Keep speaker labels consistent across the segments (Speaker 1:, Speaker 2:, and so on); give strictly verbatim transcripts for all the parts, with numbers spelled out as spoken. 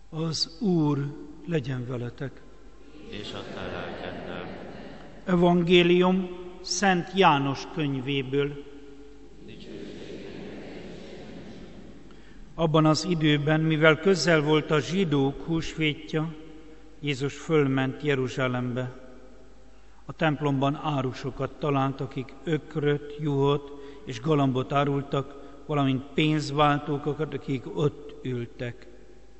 Speaker 1: Az Úr legyen veletek.
Speaker 2: És a te lelkeddel.
Speaker 1: Evangélium Szent János könyvéből. Abban az időben, mivel közel volt a zsidók húsvétja, Jézus fölment Jeruzsálembe. A templomban árusokat talált, akik ökröt, juhot és galambot árultak, valamint pénzváltókat, akik ott ültek.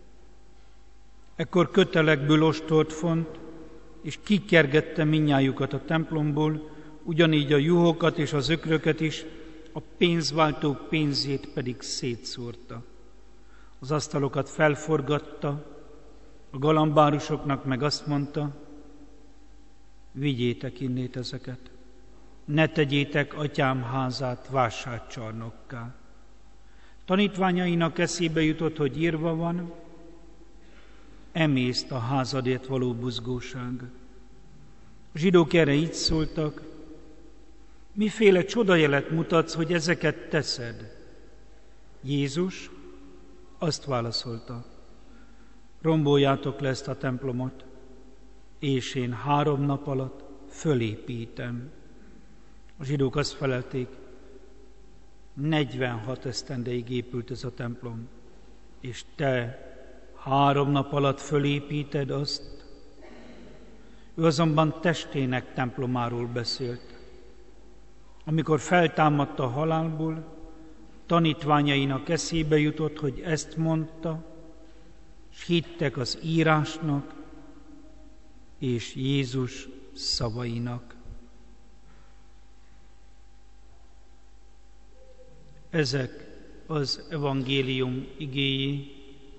Speaker 1: Ekkor kötelekből ostort font, és kikergette mindnyájukat a templomból, ugyanígy a juhokat és az ökröket is, a pénzváltók pénzét pedig szétszórta. Az asztalokat felforgatta, a galambárusoknak meg azt mondta, vigyétek innét ezeket, ne tegyétek atyám házát vásárcsarnokká. Tanítványainak eszébe jutott, hogy írva van, emészt a házadért való buzgóság. A zsidók erre így szóltak, miféle csodajelet mutatsz, hogy ezeket teszed? Jézus azt válaszolta, romboljátok le ezt a templomot, és én három nap alatt fölépítem. A zsidók azt felelték, negyvenhat esztendeig épült ez a templom, és te három nap alatt fölépíted azt. Ő azonban testének templomáról beszélt. Amikor feltámadt a halálból, tanítványainak eszébe jutott, hogy ezt mondta, s hittek az írásnak és Jézus szavainak. Ezek az evangélium igéi.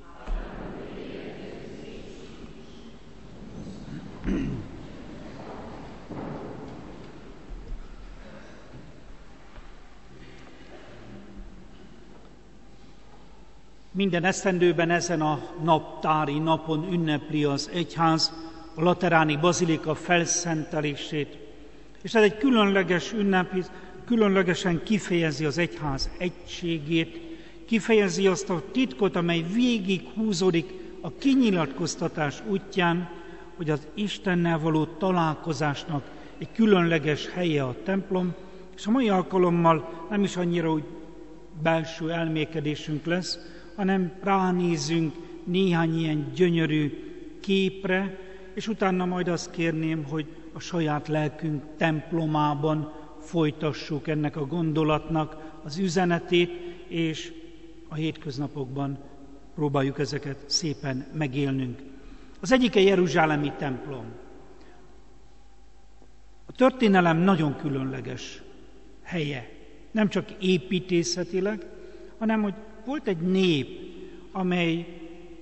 Speaker 1: Minden esztendőben ezen a naptári napon ünnepli az egyház a lateráni bazilika felszentelését, és ez egy különleges ünnep, különlegesen kifejezi az egyház egységét, kifejezi azt a titkot, amely végig húzódik a kinyilatkoztatás útján, hogy az Istennel való találkozásnak egy különleges helye a templom, és a mai alkalommal nem is annyira úgy belső elmékedésünk lesz, hanem ránézünk néhány ilyen gyönyörű képre, és utána majd azt kérném, hogy a saját lelkünk templomában folytassuk ennek a gondolatnak az üzenetét, és a hétköznapokban próbáljuk ezeket szépen megélnünk. Az egyik a jeruzsálemi templom. A történelem nagyon különleges helye. Nem csak építészetileg, hanem hogy volt egy nép, amely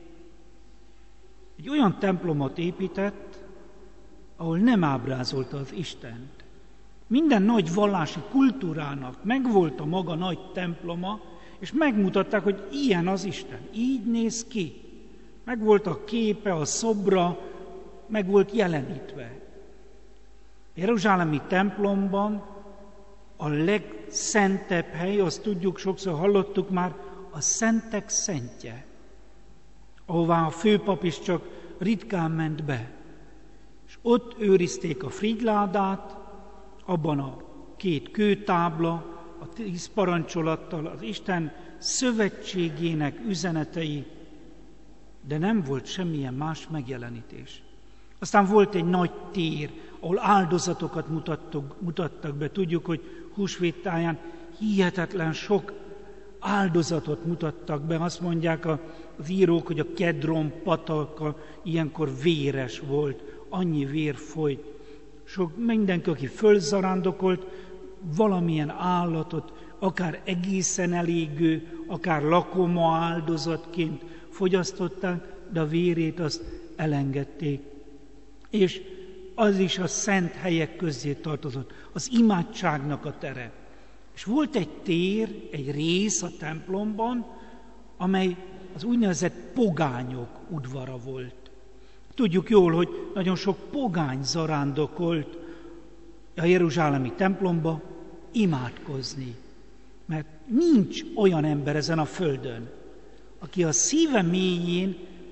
Speaker 1: egy olyan templomot épített, ahol nem ábrázolta az Istent. Minden nagy vallási kultúrának megvolt a maga nagy temploma, és megmutatták, hogy ilyen az Isten, így néz ki. Megvolt a képe, a szobra, meg volt jelenítve. Jeruzsálemi templomban a legszentebb hely, azt tudjuk, sokszor hallottuk már, a szentek szentje, ahová a főpap is csak ritkán ment be. És ott őrizték a frigyládát, abban a két kőtábla, a tíz parancsolattal, az Isten szövetségének üzenetei, de nem volt semmilyen más megjelenítés. Aztán volt egy nagy tér, ahol áldozatokat mutattak, mutattak be. Tudjuk, hogy húsvét táján hihetetlen sok áldozatot mutattak be. Azt mondják az írók, hogy a Kedron pataka ilyenkor véres volt, annyi vér folyt. Sok mindenki, aki fölzarándokolt, valamilyen állatot, akár egészen elégő, akár lakoma áldozatként fogyasztották, de a vérét azt elengedték. És az is a szent helyek közé tartozott, az imádságnak a tere. És volt egy tér, egy rész a templomban, amely az úgynevezett pogányok udvara volt. Tudjuk jól, hogy nagyon sok pogány zarándokolt a jeruzsálemi templomba imádkozni. Mert nincs olyan ember ezen a földön, aki a szíve mélyén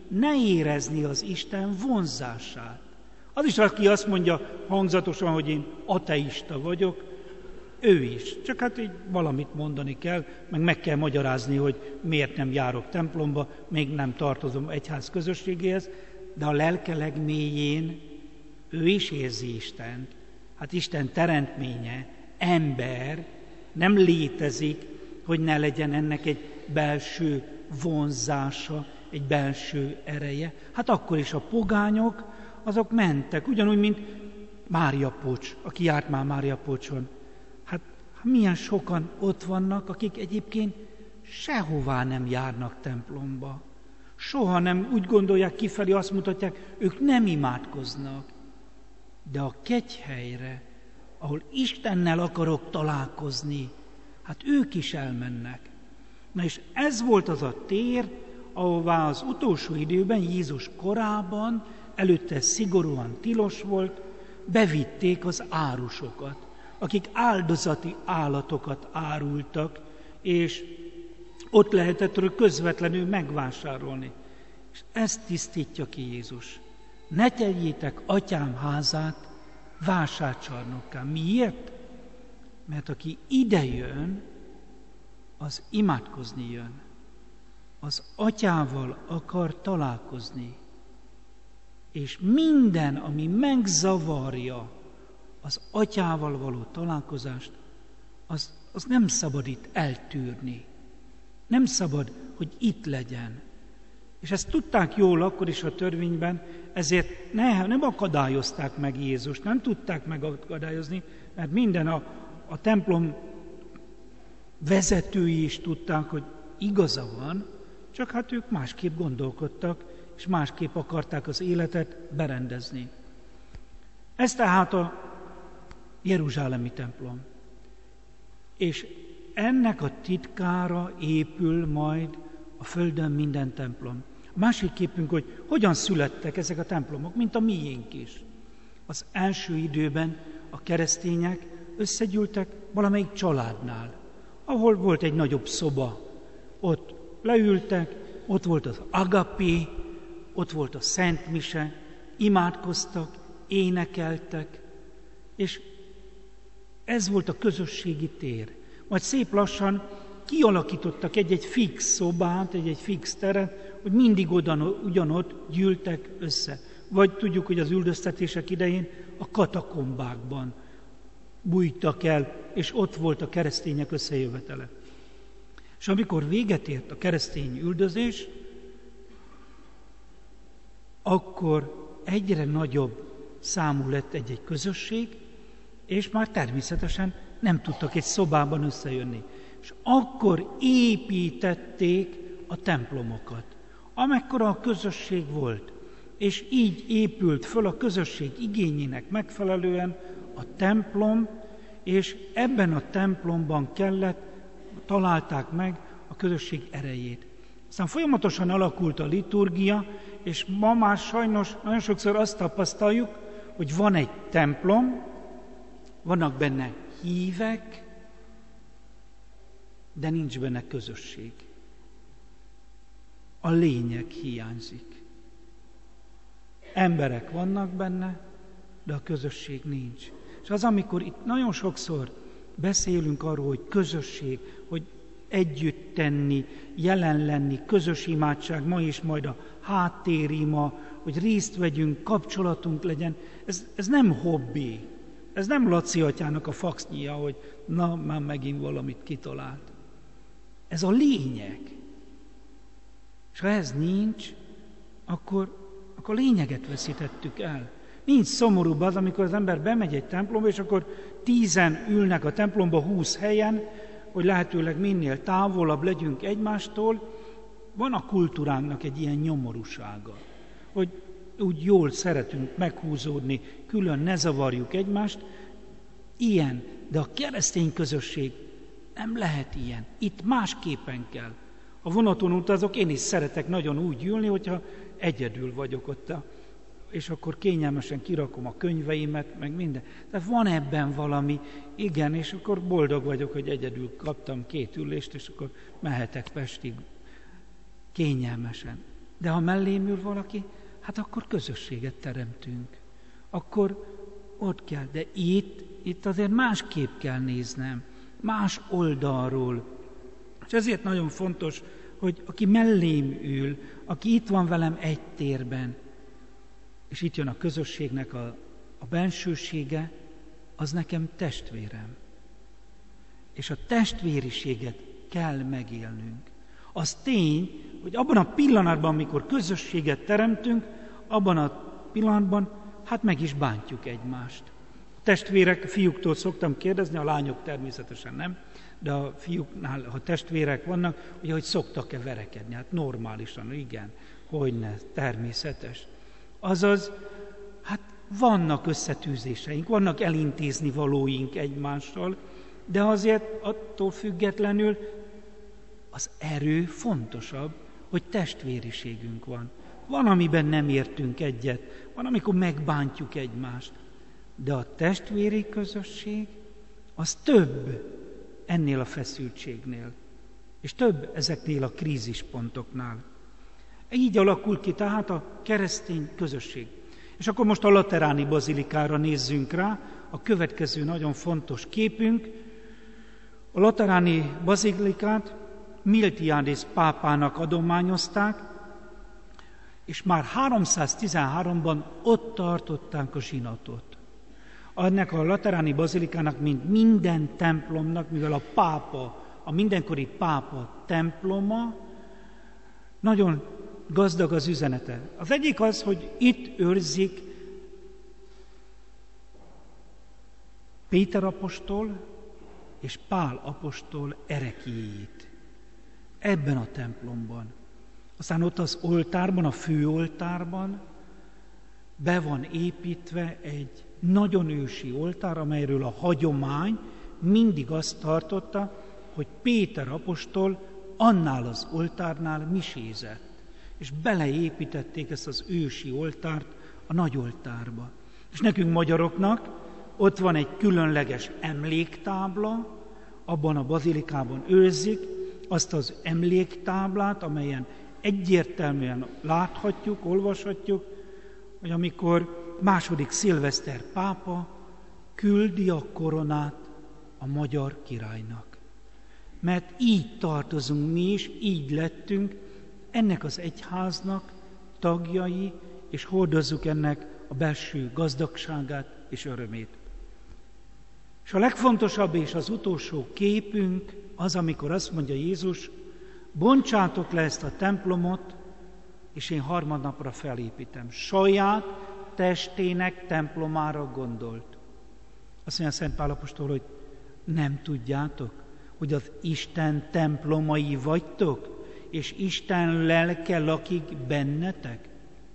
Speaker 1: ne érezni az Isten vonzását. Az is, aki azt mondja hangzatosan, hogy én ateista vagyok, ő is. Csak hát így valamit mondani kell, meg meg kell magyarázni, hogy miért nem járok templomba, még nem tartozom egyház közösségéhez, de a lelke legmélyén ő is érzi Istent. Hát Isten teremtménye, ember, nem létezik, hogy ne legyen ennek egy belső vonzása, egy belső ereje. Hát akkor is a pogányok, azok mentek, ugyanúgy, mint Mária Pocs, aki járt már Mária Pocson. Hát milyen sokan ott vannak, akik egyébként sehová nem járnak templomba. Soha nem úgy gondolják kifelé, azt mutatják, ők nem imádkoznak. De a kegyhelyre, ahol Istennel akarok találkozni, hát ők is elmennek. Na és ez volt az a tér, ahová az utolsó időben, Jézus korában, előtte szigorúan tilos volt, bevitték az árusokat, akik áldozati állatokat árultak, és ott lehetett közvetlenül megvásárolni. És ezt tisztítja ki Jézus. Ne tegyétek atyám házát vásárcsarnokká. Miért? Mert aki ide jön, az imádkozni jön. Az atyával akar találkozni. És minden, ami megzavarja az atyával való találkozást, az, az nem szabad itt eltűrni. Nem szabad, hogy itt legyen. És ezt tudták jól akkor is a törvényben, ezért ne, nem akadályozták meg Jézust, nem tudták megakadályozni, mert minden a, a templom vezetői is tudták, hogy igaza van, csak hát ők másképp gondolkodtak, és másképp akarták az életet berendezni. Ez tehát a jeruzsálemi templom. És ennek a titkára épül majd a földön minden templom. A másik képünk, hogy hogyan születtek ezek a templomok, mint a miénk is. Az első időben a keresztények összegyűltek valamelyik családnál, ahol volt egy nagyobb szoba. Ott leültek, ott volt az agapé, ott volt a Szent Mise, imádkoztak, énekeltek, és ez volt a közösségi tér. Majd szép lassan kialakítottak egy-egy fix szobát, egy-egy fix teret, hogy mindig odan, ugyanott gyűltek össze. Vagy tudjuk, hogy az üldöztetések idején a katakombákban bújtak el, és ott volt a keresztények összejövetele. És amikor véget ért a keresztény üldözés, akkor egyre nagyobb számú lett egy-egy közösség, és már természetesen nem tudtak egy szobában összejönni. És akkor építették a templomokat, amekkora a közösség volt. És így épült föl a közösség igényének megfelelően a templom, és ebben a templomban kellett, találták meg a közösség erejét. Aztán folyamatosan alakult a liturgia, és ma már sajnos nagyon sokszor azt tapasztaljuk, hogy van egy templom, vannak benne hívek, de nincs benne közösség. A lényeg hiányzik. Emberek vannak benne, de a közösség nincs. És az, amikor itt nagyon sokszor beszélünk arról, hogy közösség, hogy együtt tenni, jelen lenni, közös imádság, ma is majd a háttérima, hogy részt vegyünk, kapcsolatunk legyen, ez, ez nem hobbi. Ez nem Laci atyának a faxnyia, hogy na, már megint valamit kitalált. Ez a lényeg. És ha ez nincs, akkor, akkor lényeget veszítettük el. Nincs szomorúbb az, amikor az ember bemegy egy templomba, és akkor tízen ülnek a templomba húsz helyen, hogy lehetőleg minél távolabb legyünk egymástól. Van a kultúránknak egy ilyen nyomorúsága, hogy úgy jól szeretünk meghúzódni, külön ne zavarjuk egymást. Ilyen, de a keresztény közösség nem lehet ilyen. Itt másképpen kell. A vonaton utazok, én is szeretek nagyon úgy ülni, hogyha egyedül vagyok ott, és akkor kényelmesen kirakom a könyveimet, meg minden. Tehát van ebben valami, igen, és akkor boldog vagyok, hogy egyedül kaptam két ülést, és akkor mehetek Pestig kényelmesen. De ha mellém ül valaki, hát akkor közösséget teremtünk. Akkor ott kell. De itt, itt azért másképp kell néznem. Más oldalról. És ezért nagyon fontos, hogy aki mellém ül, aki itt van velem egy térben, és itt jön a közösségnek a, a bensősége, az nekem testvérem. És a testvériséget kell megélnünk. Az tény, hogy abban a pillanatban, amikor közösséget teremtünk, abban a pillanatban, hát meg is bántjuk egymást. A testvérek, a fiúktól szoktam kérdezni, a lányok természetesen nem, de a fiúknál, ha testvérek vannak, ugye, hogy szoktak-e verekedni? Hát normálisan, igen, hogyne, természetes. Azaz, hát vannak összetűzéseink, vannak elintézni valóink egymással, de azért attól függetlenül az erő fontosabb, hogy testvériségünk van. Van, amiben nem értünk egyet, van, amikor megbántjuk egymást, de a testvéri közösség az több ennél a feszültségnél, és több ezeknél a krízispontoknál. Így alakul ki tehát a keresztény közösség. És akkor most a Lateráni Bazilikára nézzünk rá, a következő nagyon fontos képünk. A Lateráni Bazilikát Miltiades pápának adományozták, és már háromszáztizenháromban ott tartották a zsinatot. Ennek a Lateráni Bazilikának, mint minden templomnak, mivel a pápa, a mindenkori pápa temploma, nagyon gazdag az üzenete. Az egyik az, hogy itt őrzik Péter apostol és Pál apostol ereklyéit. Ebben a templomban. Aztán ott az oltárban, a főoltárban be van építve egy nagyon ősi oltár, amelyről a hagyomány mindig azt tartotta, hogy Péter apostol annál az oltárnál misézett. És beleépítették ezt az ősi oltárt a nagy oltárba. És nekünk magyaroknak ott van egy különleges emléktábla, abban a bazilikában őrzik azt az emléktáblát, amelyen egyértelműen láthatjuk, olvashatjuk, hogy amikor második szilveszter pápa küldi a koronát a magyar királynak. Mert így tartozunk mi is, így lettünk ennek az egyháznak tagjai, és hordozzuk ennek a belső gazdagságát és örömét. És a legfontosabb és az utolsó képünk az, amikor azt mondja Jézus, bontsátok le ezt a templomot, és én harmadnapra felépítem. Saját testének templomára gondolt. Azt mondja Szent Pál apostol, hogy nem tudjátok, hogy az Isten templomai vagytok, és Isten lelke lakik bennetek?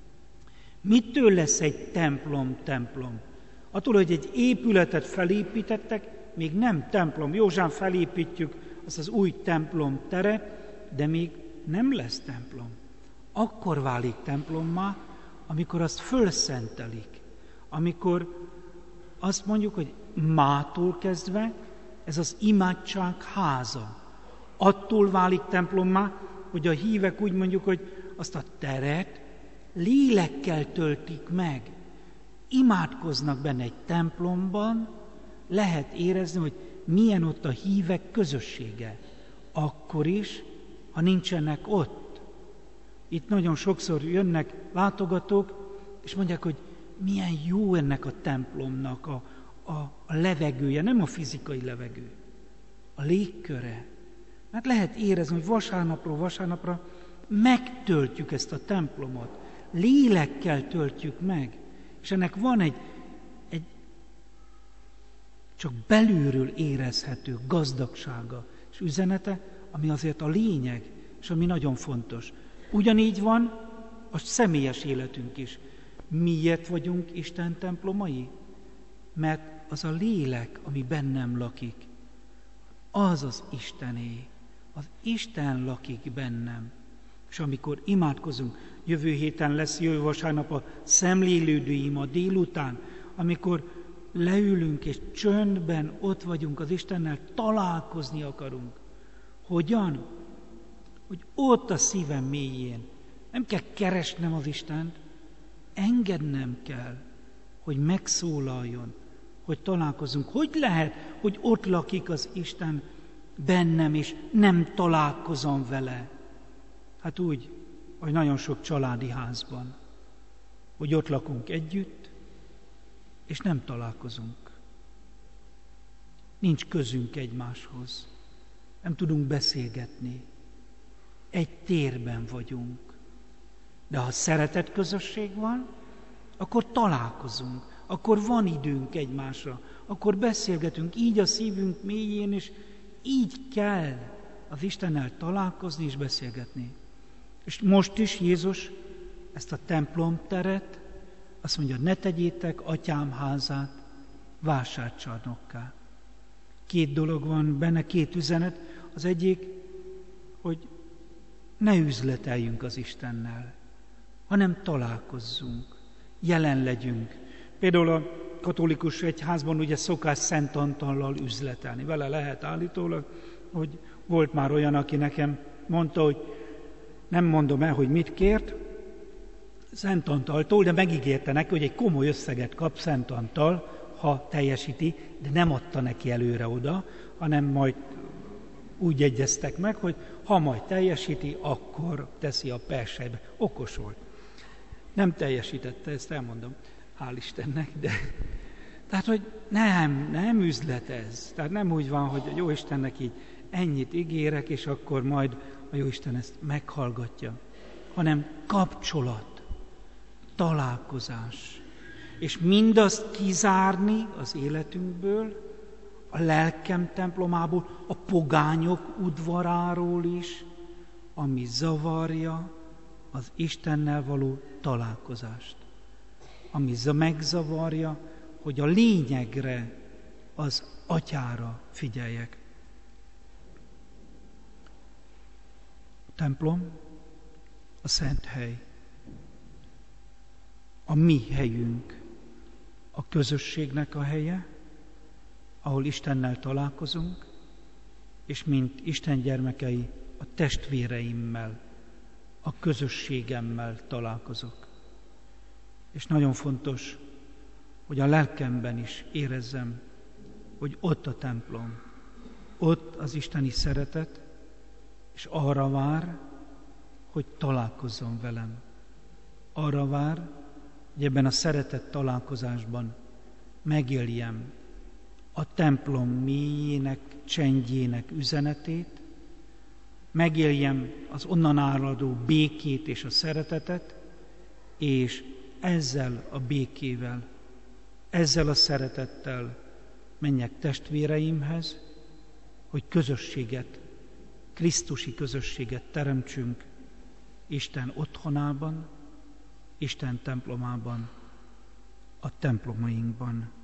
Speaker 1: Mitől lesz egy templom templom? Attól, hogy egy épületet felépítettek, még nem templom. Józsán felépítjük, az az új templom tere, de még nem lesz templom. Akkor válik templommá, amikor azt fölszentelik. Amikor azt mondjuk, hogy mától kezdve ez az imádság háza. Attól válik templommá, hogy a hívek úgy mondjuk, hogy azt a teret lélekkel töltik meg. Imádkoznak benne egy templomban, lehet érezni, hogy milyen ott a hívek közössége. Akkor is, ha nincsenek ott. Itt nagyon sokszor jönnek látogatók, és mondják, hogy milyen jó ennek a templomnak a, a, a levegője, nem a fizikai levegő, a légköre. Mert lehet érezni, hogy vasárnapról vasárnapra megtöltjük ezt a templomot, lélekkel töltjük meg, és ennek van egy, egy csak belülről érezhető gazdagsága és üzenete, ami azért a lényeg, és ami nagyon fontos. Ugyanígy van a személyes életünk is. Miért vagyunk Isten templomai? Mert az a lélek, ami bennem lakik, az az Istené. Az Isten lakik bennem. És amikor imádkozunk, jövő héten lesz, jövő vasárnap a szemlélődő ima délután, amikor leülünk és csöndben ott vagyunk az Istennel, találkozni akarunk. Hogyan? Hogy ott a szívem mélyén Nem kell keresnem az Istent, engednem kell, hogy megszólaljon, hogy találkozunk. Hogy lehet, hogy ott lakik az Isten bennem, és nem találkozom vele? Hát úgy, hogy nagyon sok családi házban, hogy ott lakunk együtt, és nem találkozunk. Nincs közünk egymáshoz. Nem tudunk beszélgetni. Egy térben vagyunk. De ha szeretet közösség van, akkor találkozunk, akkor van időnk egymásra, akkor beszélgetünk így a szívünk mélyén, és így kell az Istennel találkozni és beszélgetni. És most is Jézus ezt a templomteret, azt mondja, ne tegyétek atyám házát vásárcsarnokká. Két dolog van benne, két üzenet. Az egyik, hogy ne üzleteljünk az Istennel, hanem találkozzunk, jelen legyünk. Például a katolikus egyházban ugye szokás Szent Antallal üzletelni. Vele lehet állítólag, hogy volt már olyan, aki nekem mondta, hogy nem mondom el, hogy mit kért Szent Antaltól, de megígérte neki, hogy egy komoly összeget kap Szent Antal, ha teljesíti, de nem adta neki előre oda, hanem majd úgy egyeztek meg, hogy ha majd teljesíti, akkor teszi a persejbe. Okos volt. Nem teljesítette, ezt elmondom, hál' Istennek, de tehát, hogy nem, nem üzlet ez. Tehát nem úgy van, hogy a Jóistennek így ennyit ígérek, és akkor majd a Jóisten ezt meghallgatja, hanem kapcsolat, találkozás. És mindazt kizárni az életünkből, a lelkem templomából, a pogányok udvaráról is, ami zavarja az Istennel való találkozást. Ami megzavarja, hogy a lényegre, az Atyára figyeljek. A templom, a szent hely, a mi helyünk, a közösségnek a helye, ahol Istennel találkozunk, és mint Isten gyermekei a testvéreimmel, a közösségemmel találkozok. És nagyon fontos, hogy a lelkemben is érezzem, hogy ott a templom, ott az isteni szeretet, és arra vár, hogy találkozzon velem. Arra vár, hogy ebben a szeretett találkozásban megéljem a templom mélyének, csendjének üzenetét, megéljem az onnan áradó békét és a szeretetet, és ezzel a békével, ezzel a szeretettel menjek testvéreimhez, hogy közösséget, krisztusi közösséget teremtsünk Isten otthonában, Isten templomában, a templomainkban.